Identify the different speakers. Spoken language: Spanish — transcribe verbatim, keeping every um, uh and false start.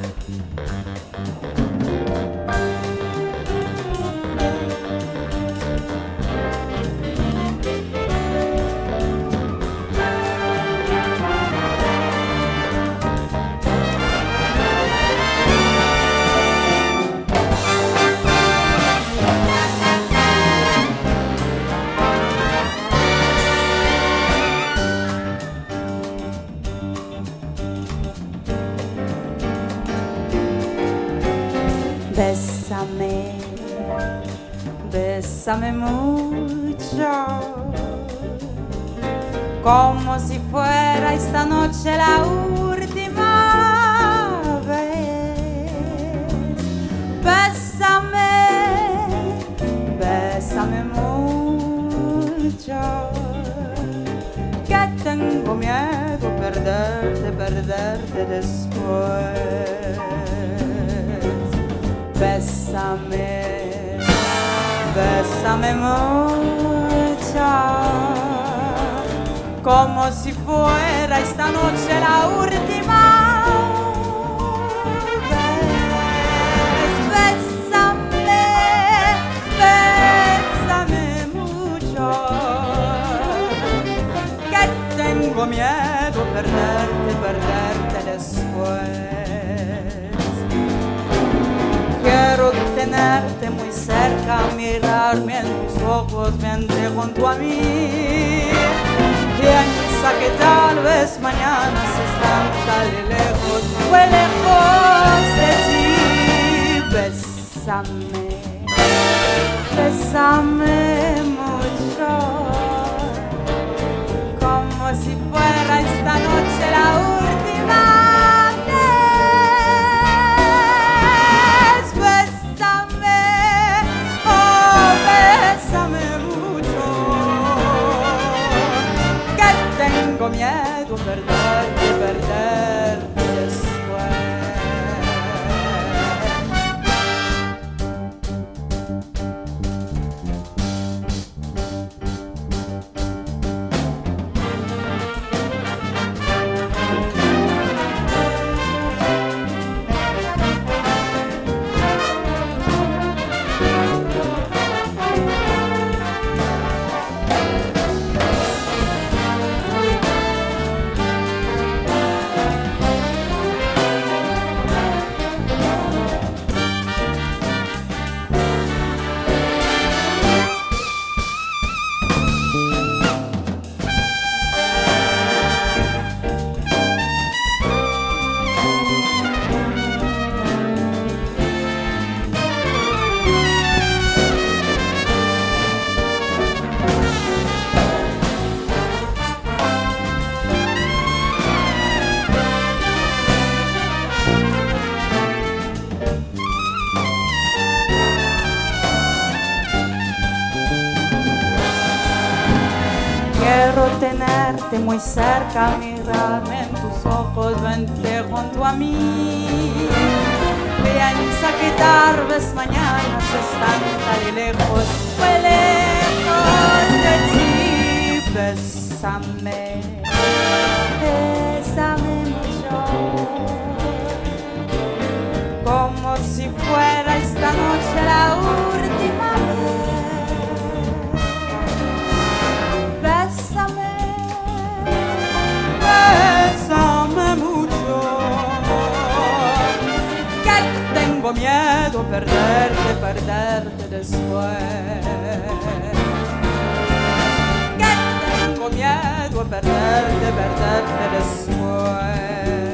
Speaker 1: Bésame, bésame mucho, como si fuera esta noche la última vez. Bésame, bésame mucho, que tengo miedo perderte, perderte después. Bésame, bésame mucho, como si fuera esta noche la última vez. Bésame, bésame mucho, que tengo miedo perderte, perderte después. Quiero tenerte muy cerca, mirarme en tus ojos, vente junto a mí. Piensa que tal vez mañana se están tan lejos, muy lejos de ti. Bésame, bésame mucho, como si fuera esta noche la última. Tengo miedo perderte, perderte después. Quiero tenerte muy cerca, mirarme en tus ojos, vente junto a mí. Piensa que tal vez mañana se están tan lejos, muy lejos de ti. Bésame, bésame mucho, como si fuera esta noche la última vez. Bésame mucho, que tengo miedo perderte, perderte después. Que tengo miedo perderte, perderte después.